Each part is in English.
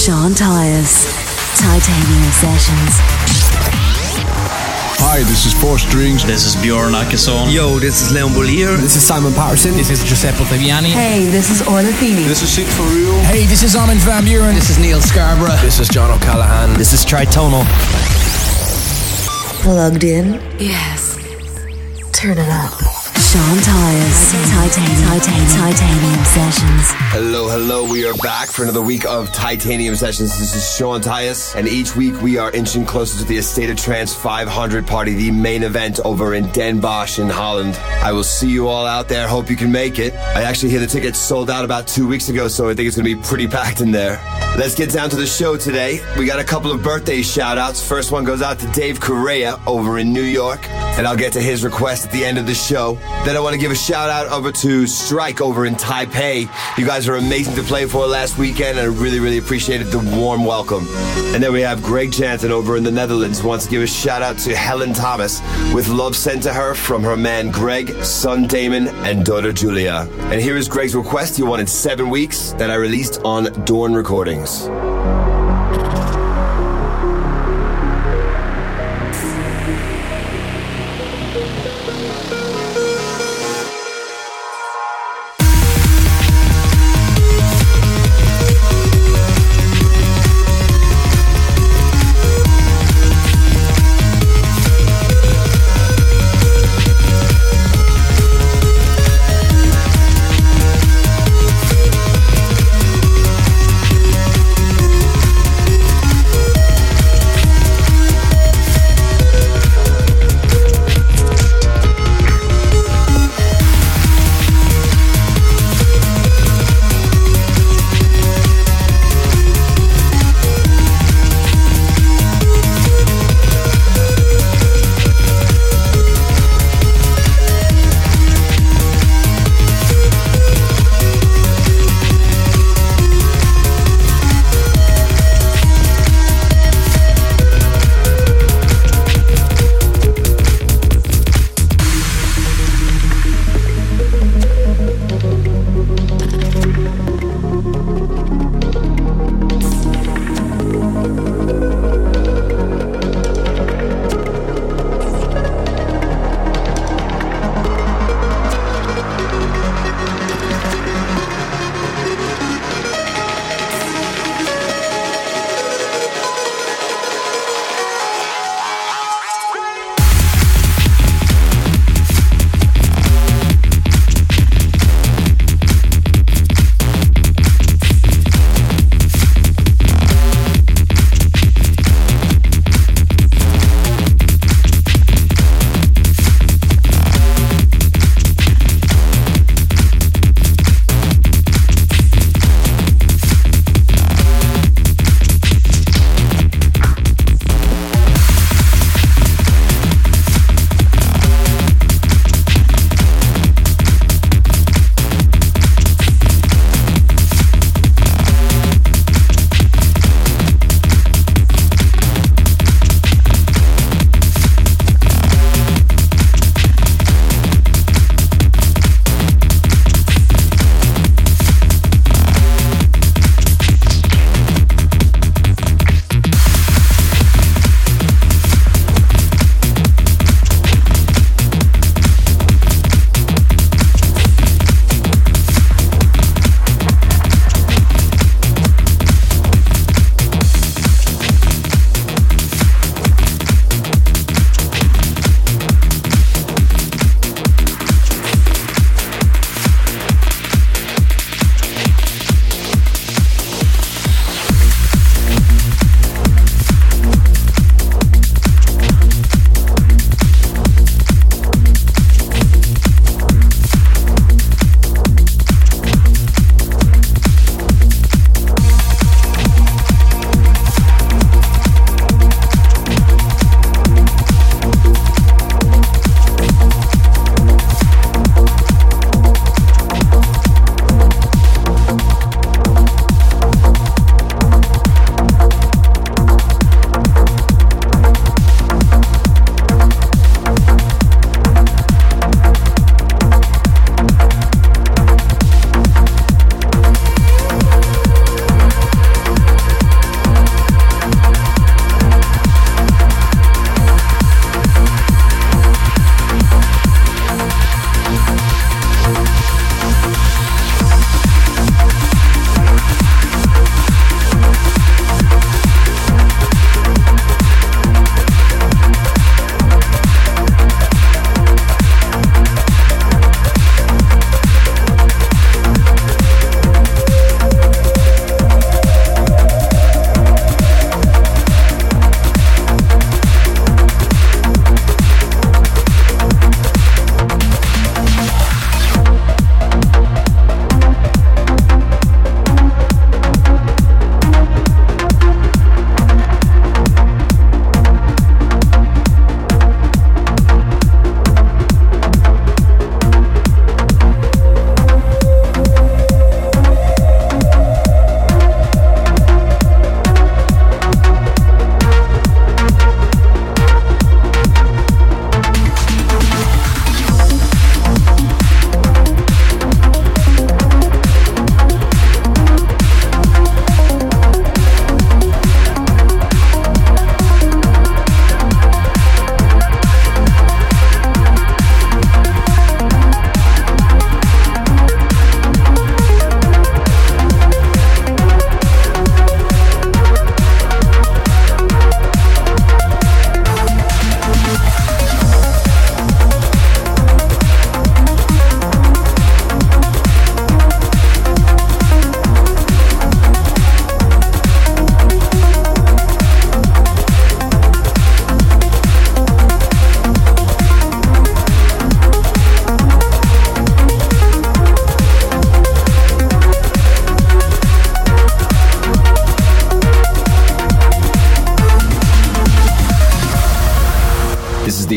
Sean Tyas, Titanium Sessions. Hi, this is Four Strings. This is Bjorn Akesson. Yo, this is Leon Bolier. This is Simon Patterson. This is Giuseppe Fabiani. Hey, this is Orla Feeney. This is Sid for Real. Hey, this is Armin van Buuren. This is Neil Scarborough. This is John O'Callaghan. This is Tritonal. Plugged in? Yes. Turn it up. Sean Tyas, Titanium Sessions. Hello, we are back for another week of Titanium Sessions. This is Sean Tyas, and each week we are inching closer to the Estate of Trance 500 party, the main event over in Den Bosch in Holland. I will see you all out there, hope you can make it. I actually hear the tickets sold out about 2 weeks ago, so I think it's going to be pretty packed in there. Let's get down to the show today. We got a couple of birthday shout-outs. First one goes out to Dave Correa over in New York, and I'll get to his request at the end of the show. Then I want to give a shout-out over to Strike over in Taipei. You guys were amazing to play for last weekend, and I really appreciated the warm welcome. And then we have Greg Jansen over in the Netherlands who wants to give a shout-out to Helen Thomas with love sent to her from her man Greg, son Damon, and daughter Julia. And here is Greg's request. He wanted 7 weeks that I released on Dawn Recordings.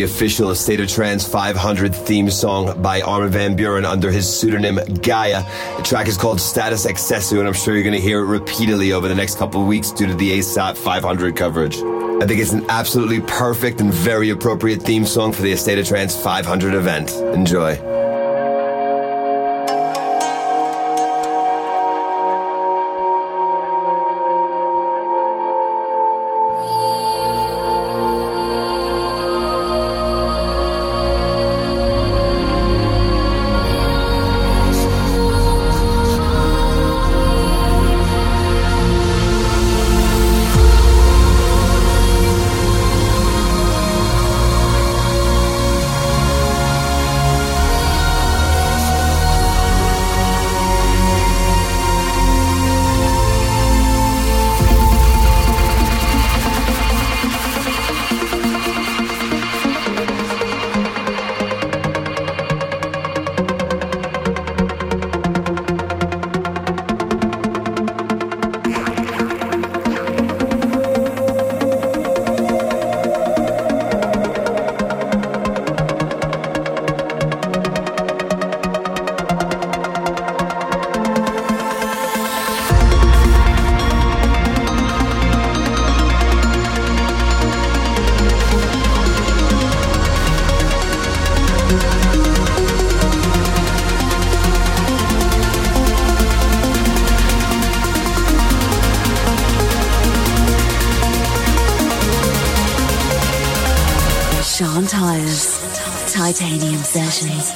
official A State of Trance 500 theme song by Armin van Buuren under his pseudonym Gaia. The track is called Status Excessu, and I'm sure you're going to hear it repeatedly over the next couple of weeks due to the ASAP 500 coverage. I think it's an absolutely perfect and very appropriate theme song for the A State of Trance 500 event. Enjoy. Sean Tyas, Titanium Sessions.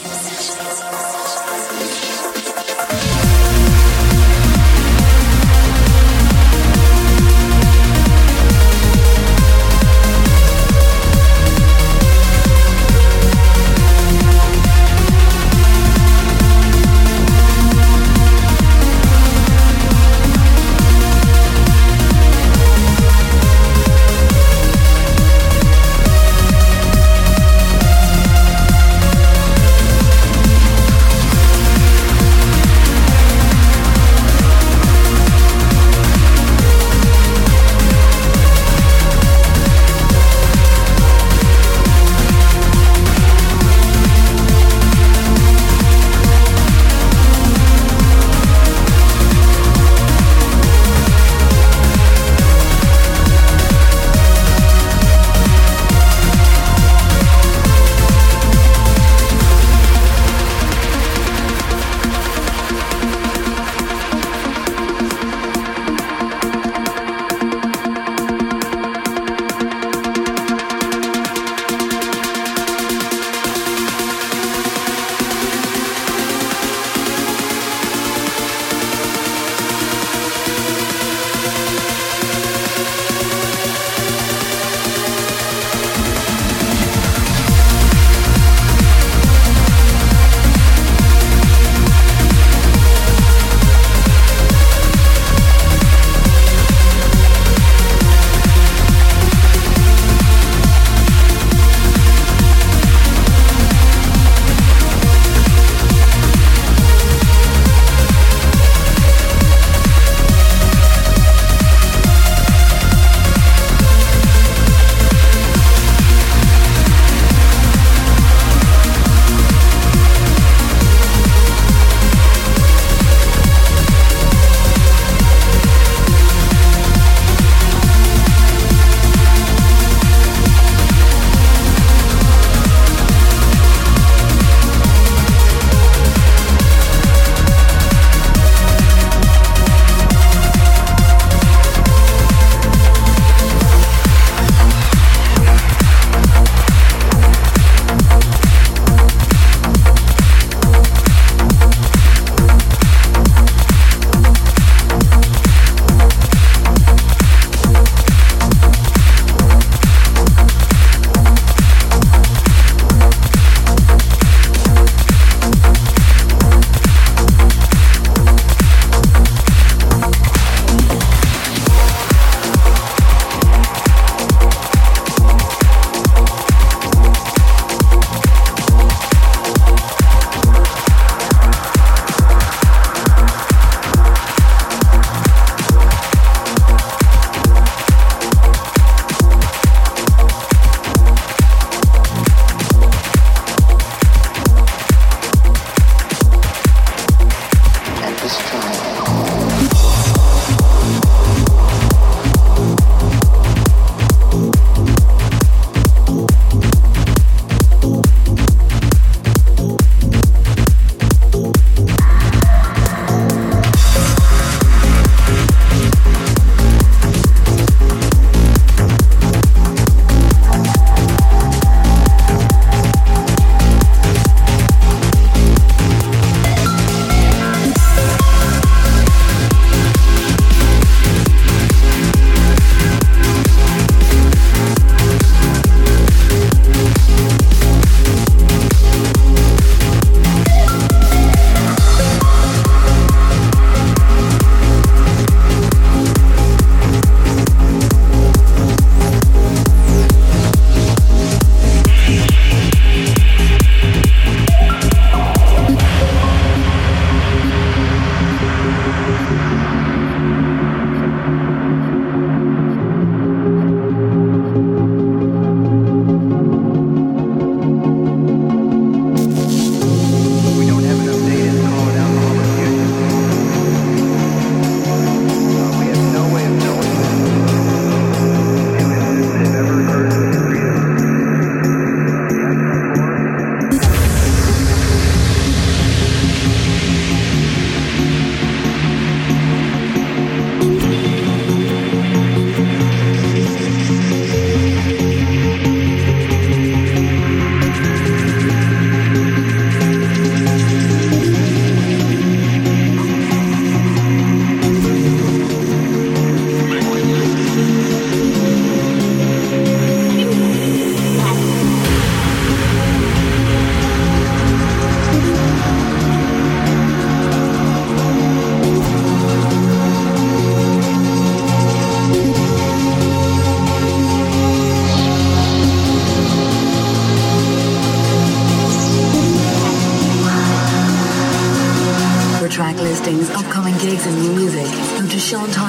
gigs and new music, go to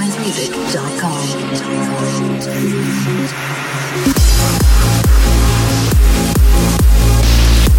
SeanTynesMusic.com.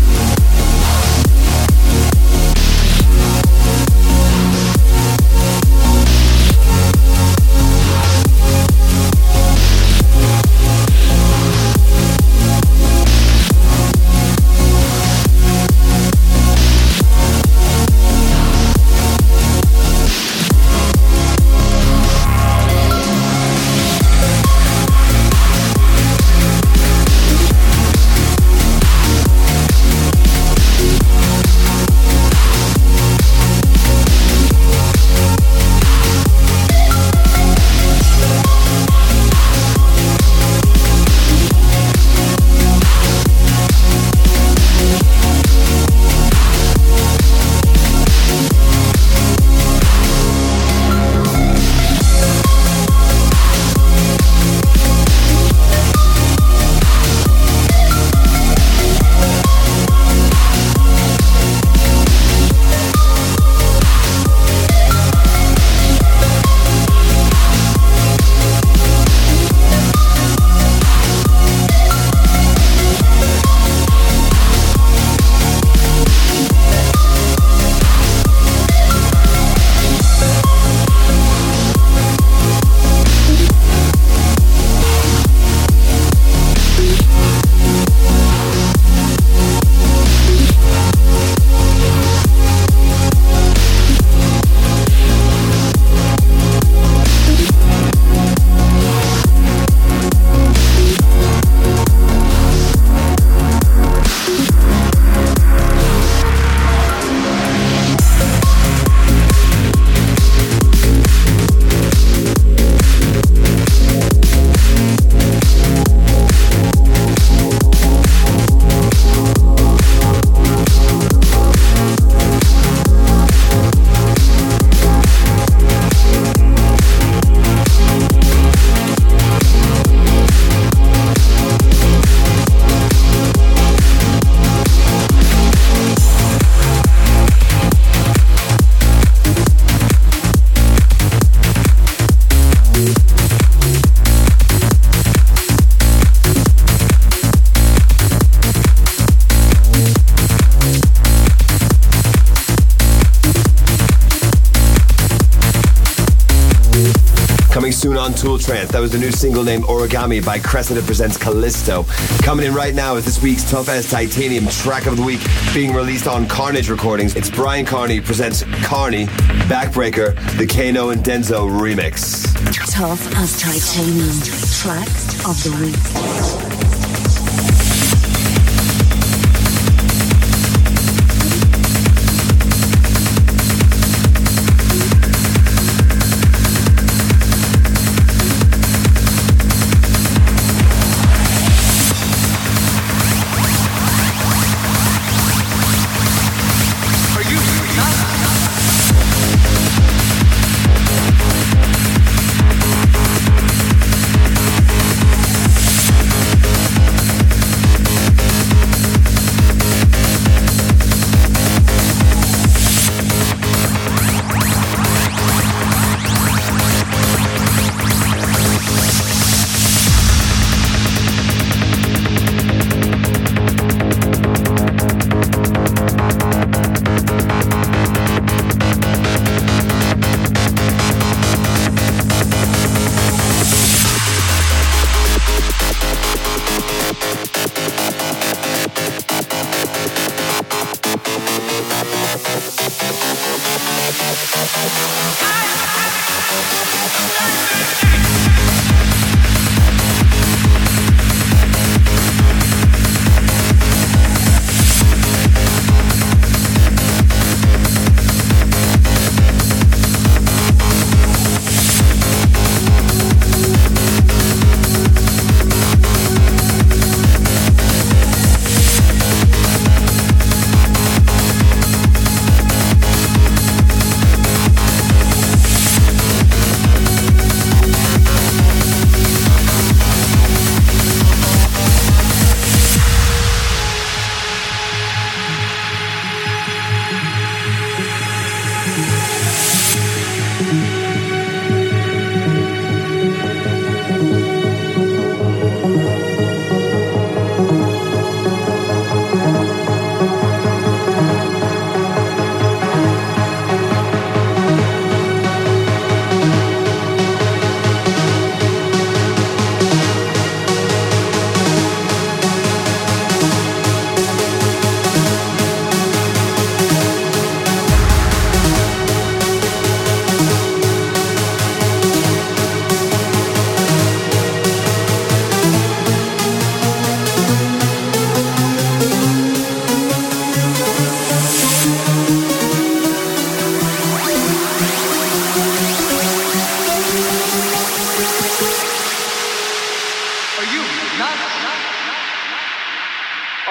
Coming soon on Tool Trance, that was the new single named Origami by Cressida Presents Callisto. Coming in right now is this week's Tough as Titanium track of the week, being released on Carnage Recordings. It's Brian Carney presents Carney, Backbreaker, the Kano and Denzo remix. Tough as Titanium track of the week.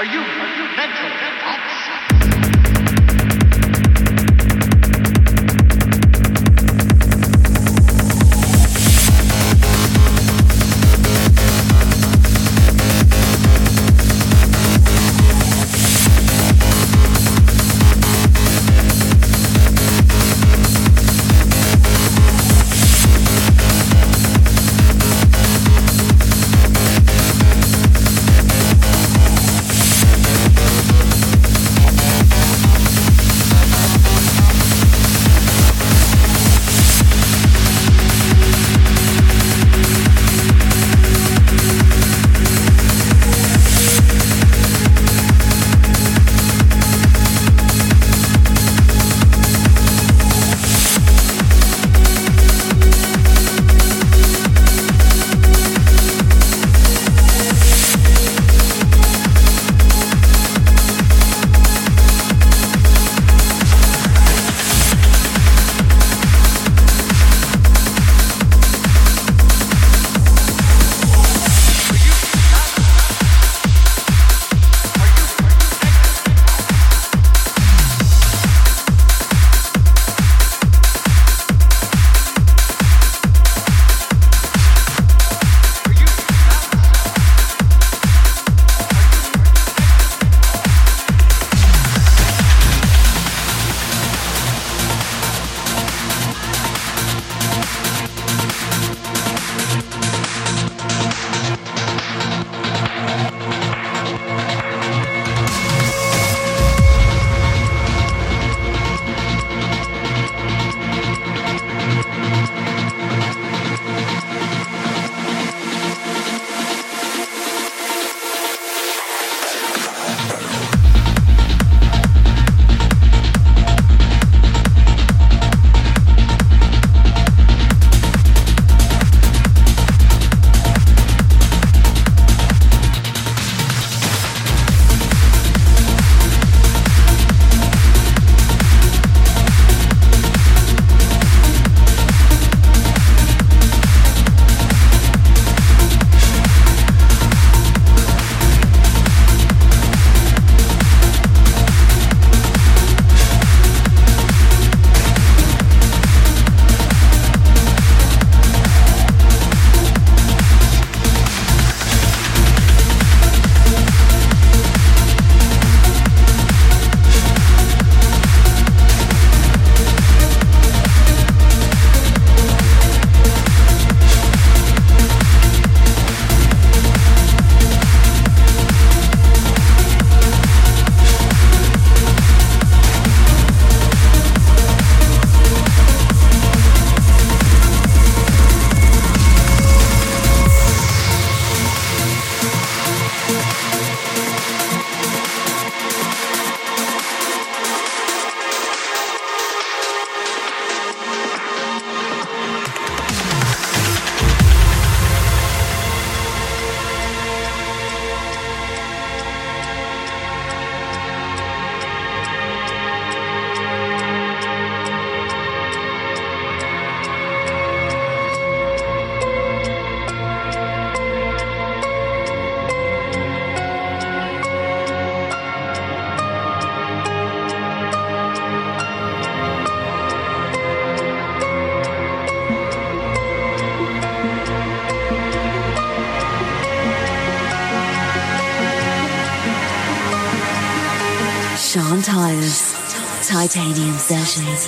Sean Tyas, Titanium Sessions.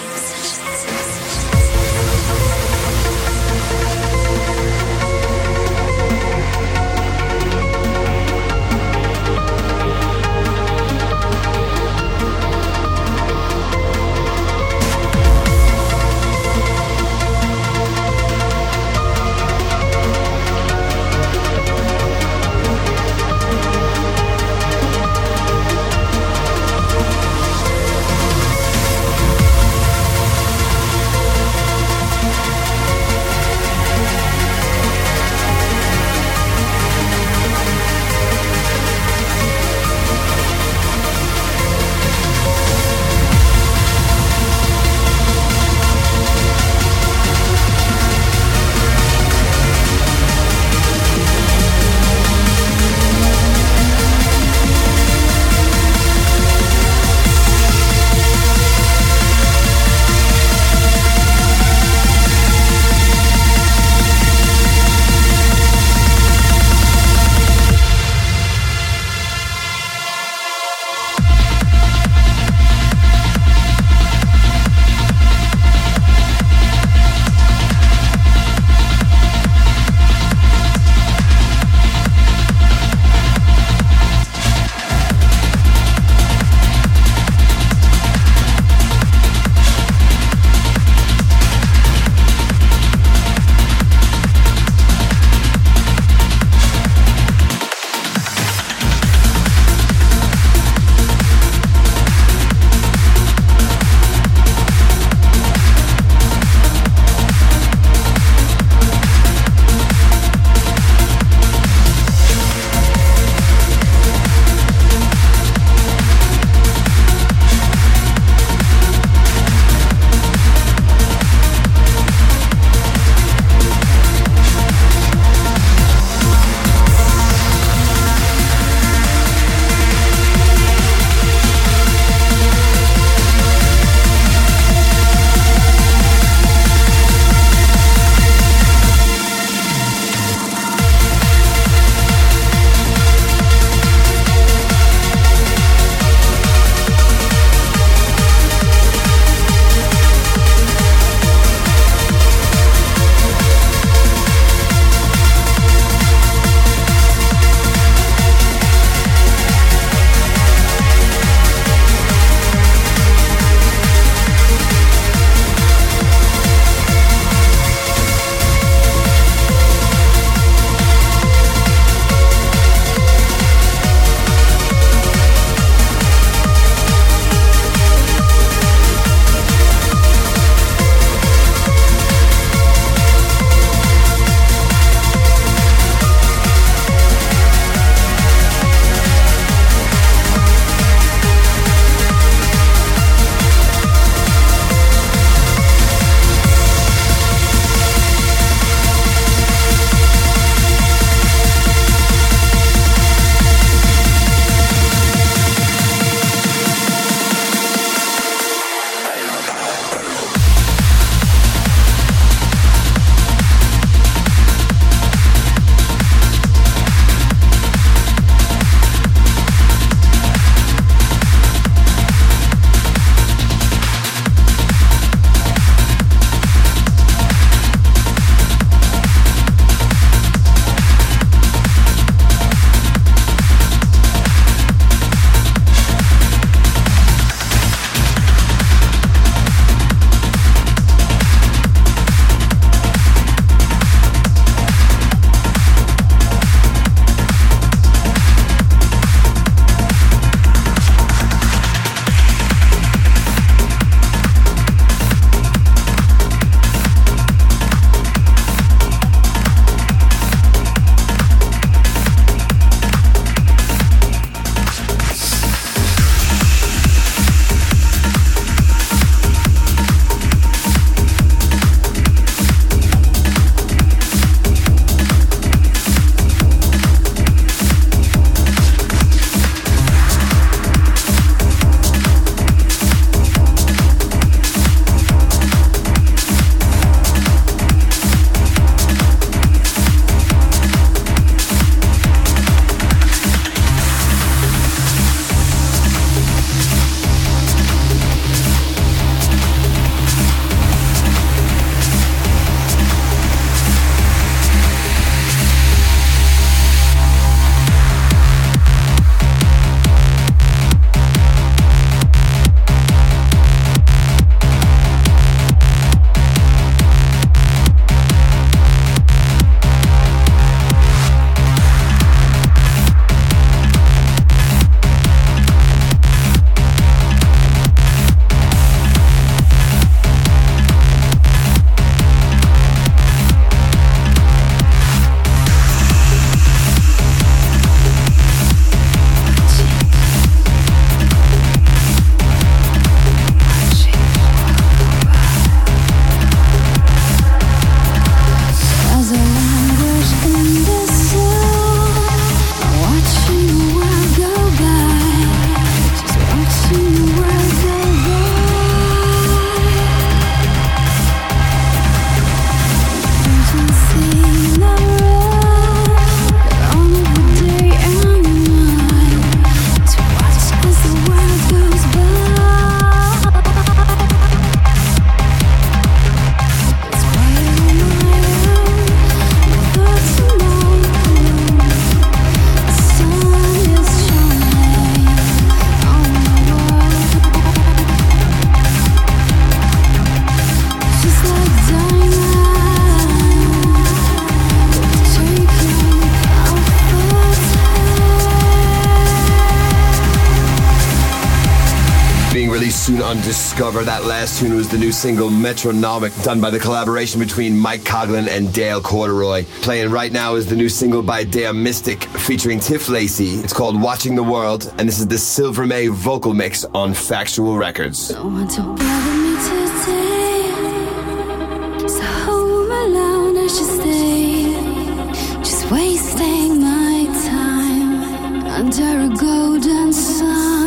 Discover. That last tune was the new single Metronomic, done by the collaboration between Mike Coughlin and Dale Corduroy. Playing right now is the new single by Dea Mystic featuring Tiff Lacey. It's called Watching the World, and this is the Silver May vocal mix on Factual Records. Don't want to bother me today, so home alone I should stay, just wasting my time under a golden sun.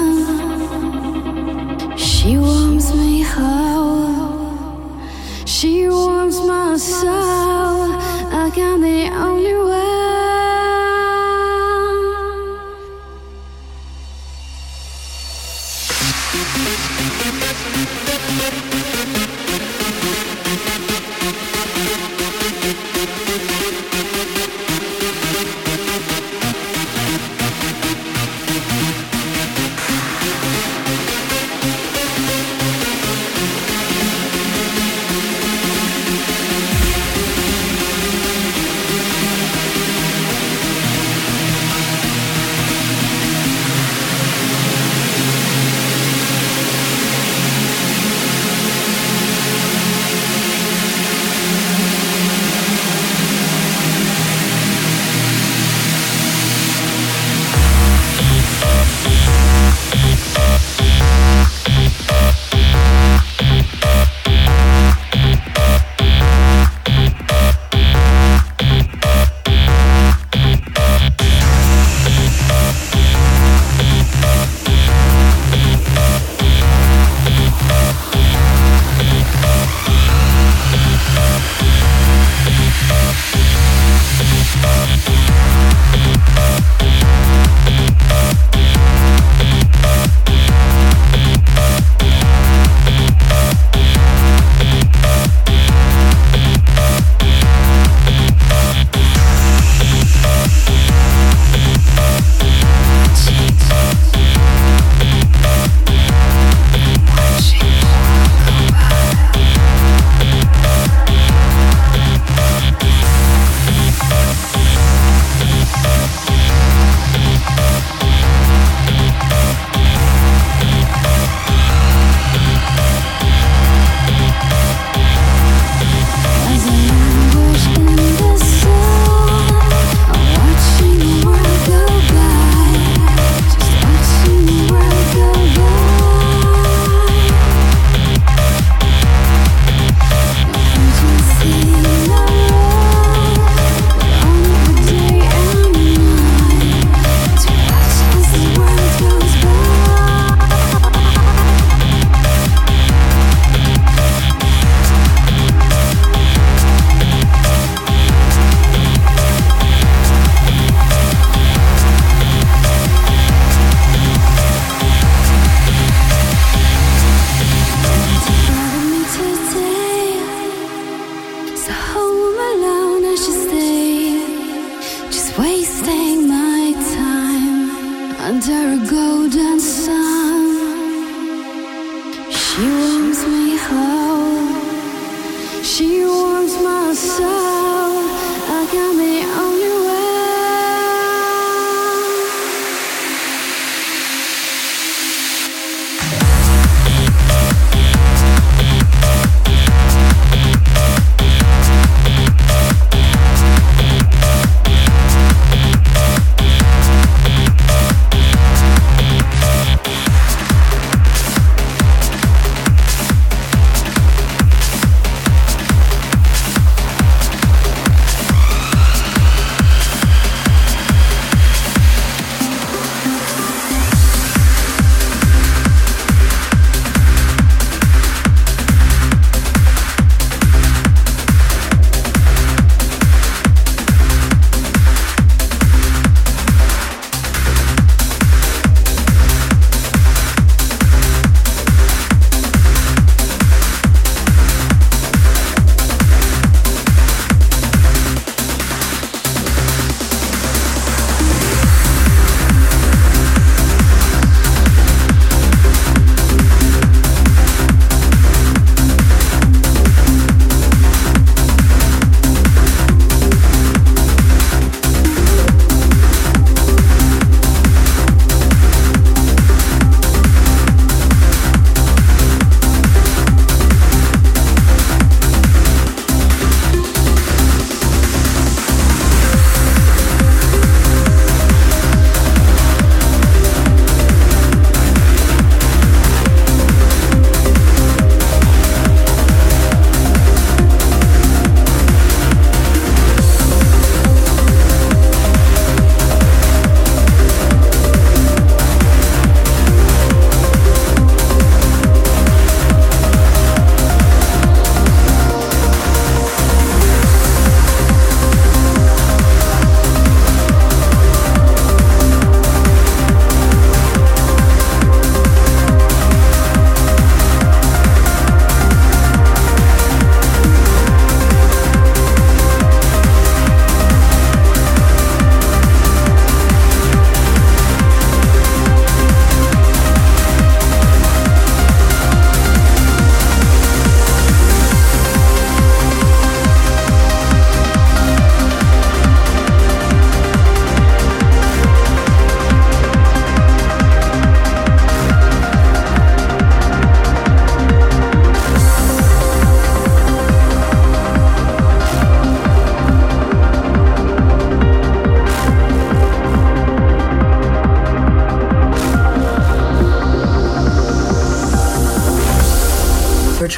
She warms me whole, she warms my soul, like I'm the only one.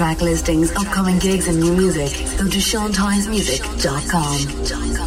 track listings, upcoming gigs and new music, go to SeanTyasMusic.com.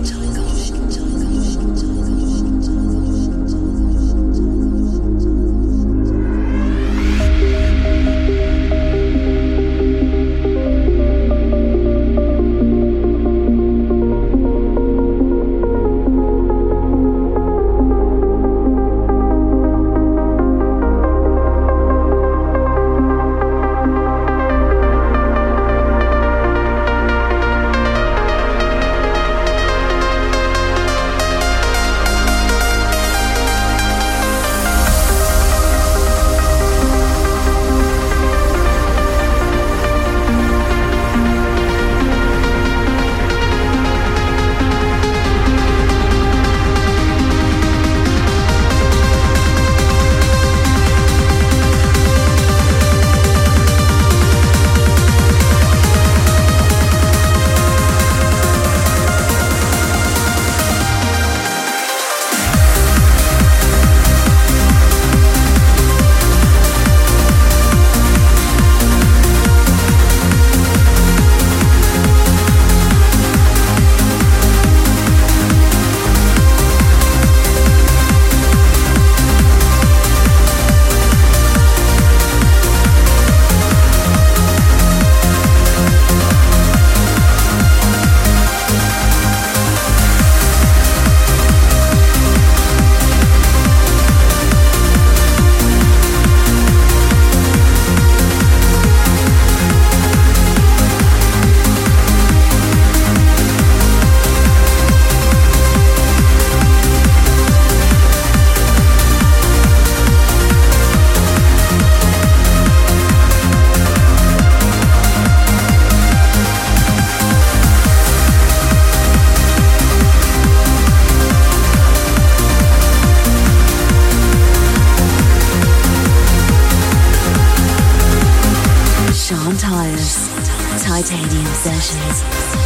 Titanium Sessions.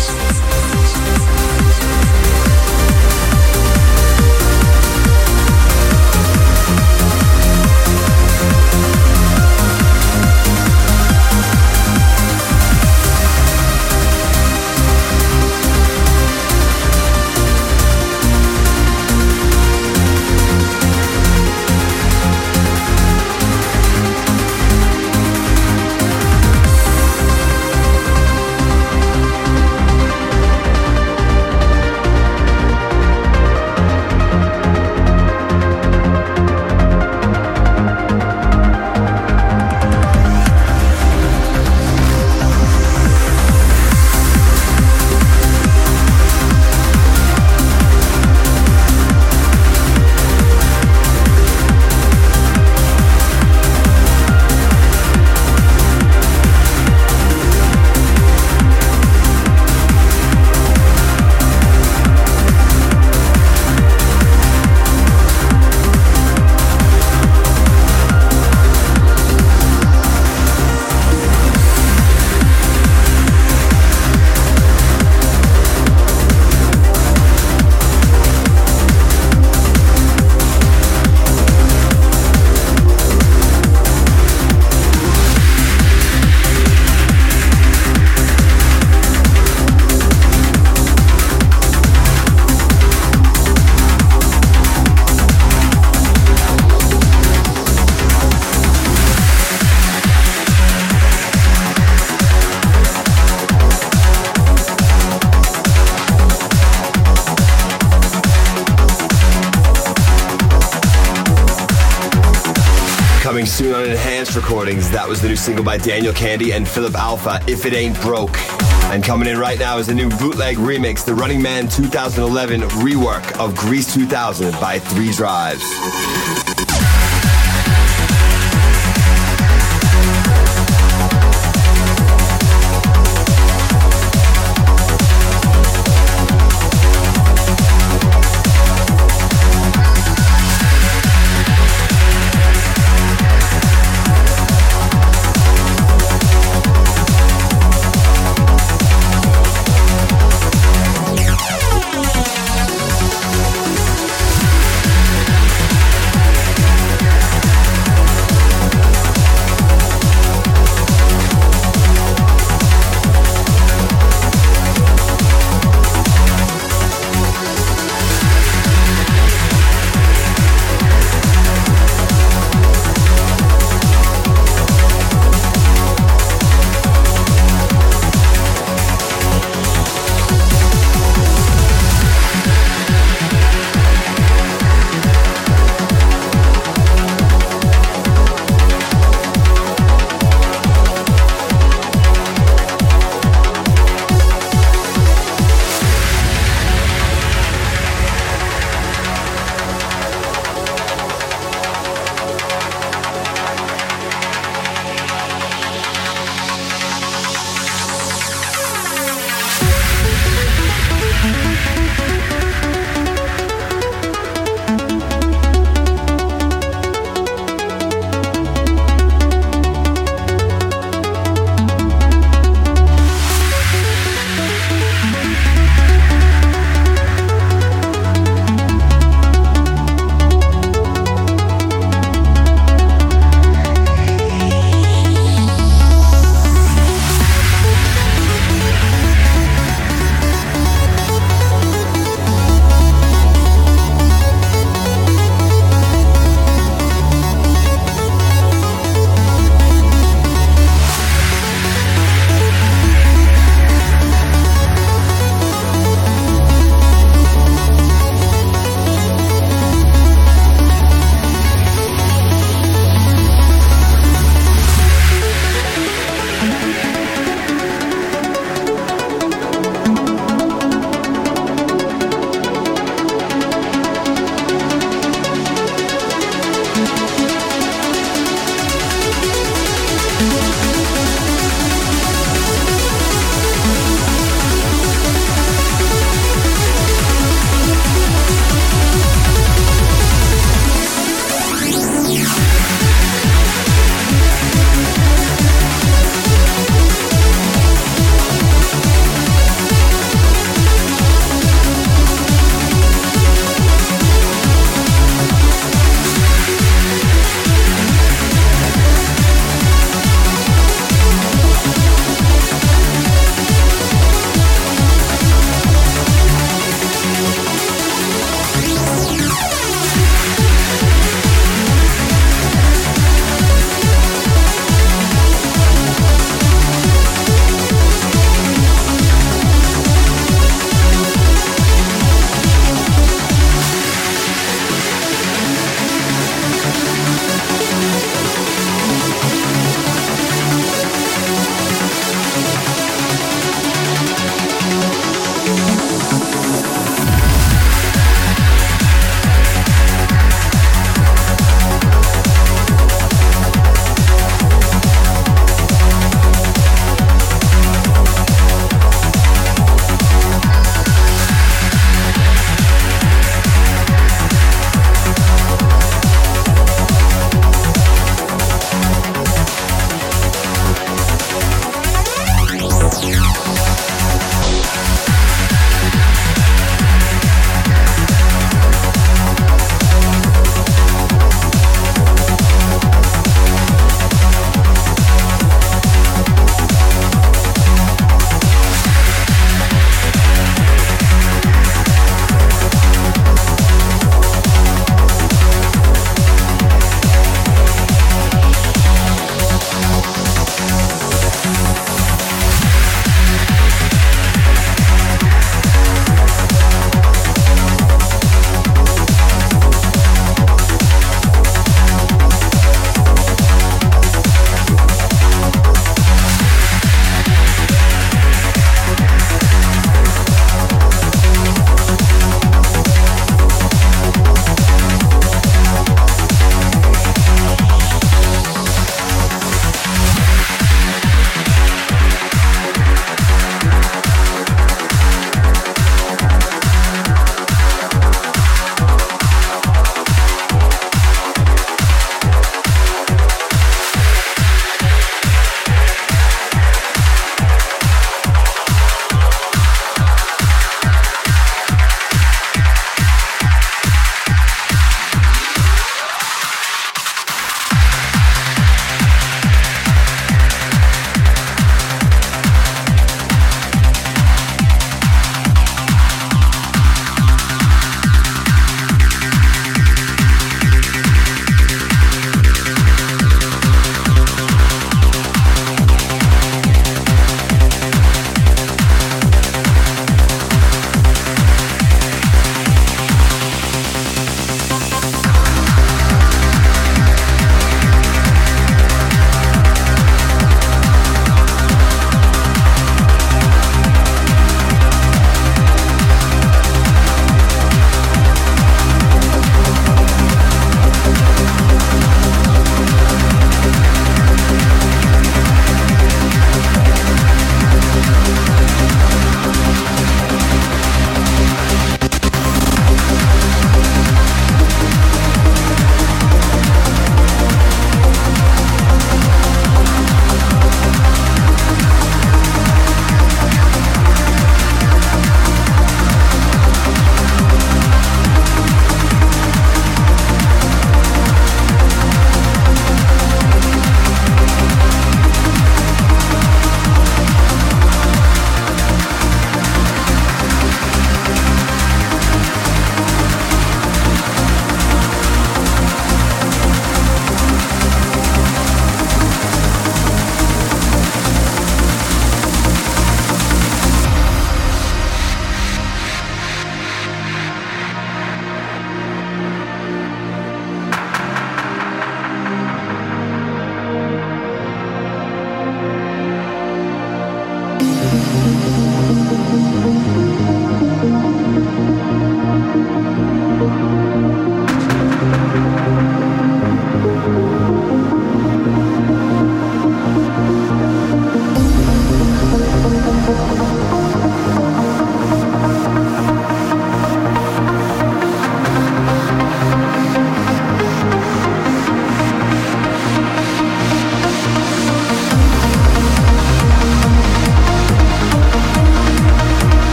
Soon on Enhanced Recordings, that was the new single by Daniel Kandi and Philip Alpha, If It Ain't Broke. And coming in right now is a new bootleg remix, the Running Man 2011 rework of Grease 2000 by 3 Drives.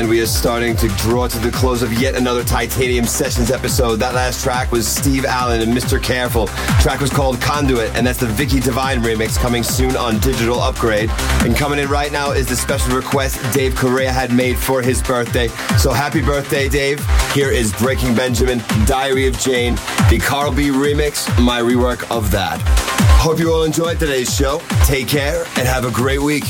and we are starting to draw to the close of yet another Titanium Sessions episode. That last track was Steve Allen and Mr. Careful. The track was called Conduit, and that's the Vicky Divine remix coming soon on Digital Upgrade. And coming in right now is the special request Dave Correa had made for his birthday. So happy birthday, Dave. Here is Breaking Benjamin, Diary of Jane, the Carl B remix, my rework of that. Hope you all enjoyed today's show. Take care and have a great week.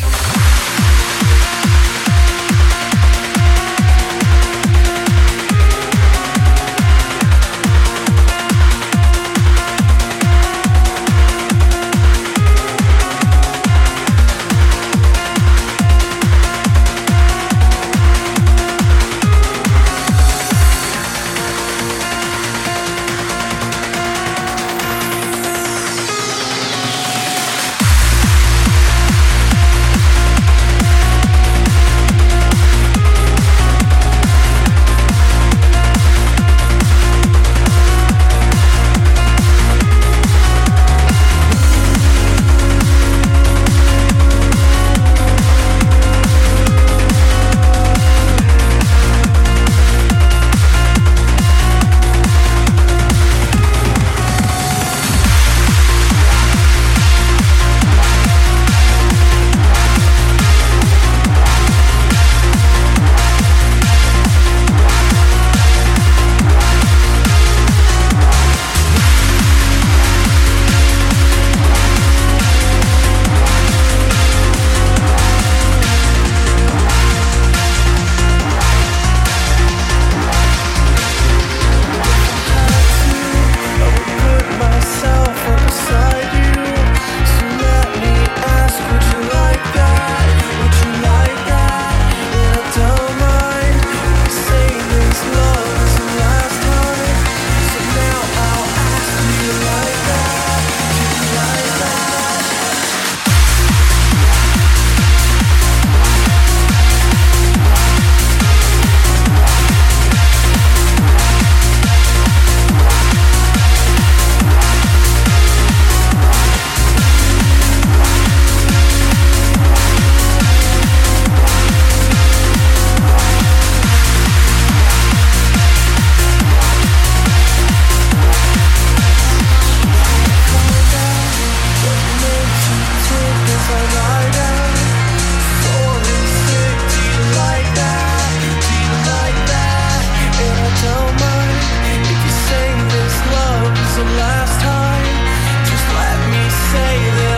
Last time, just let me say this.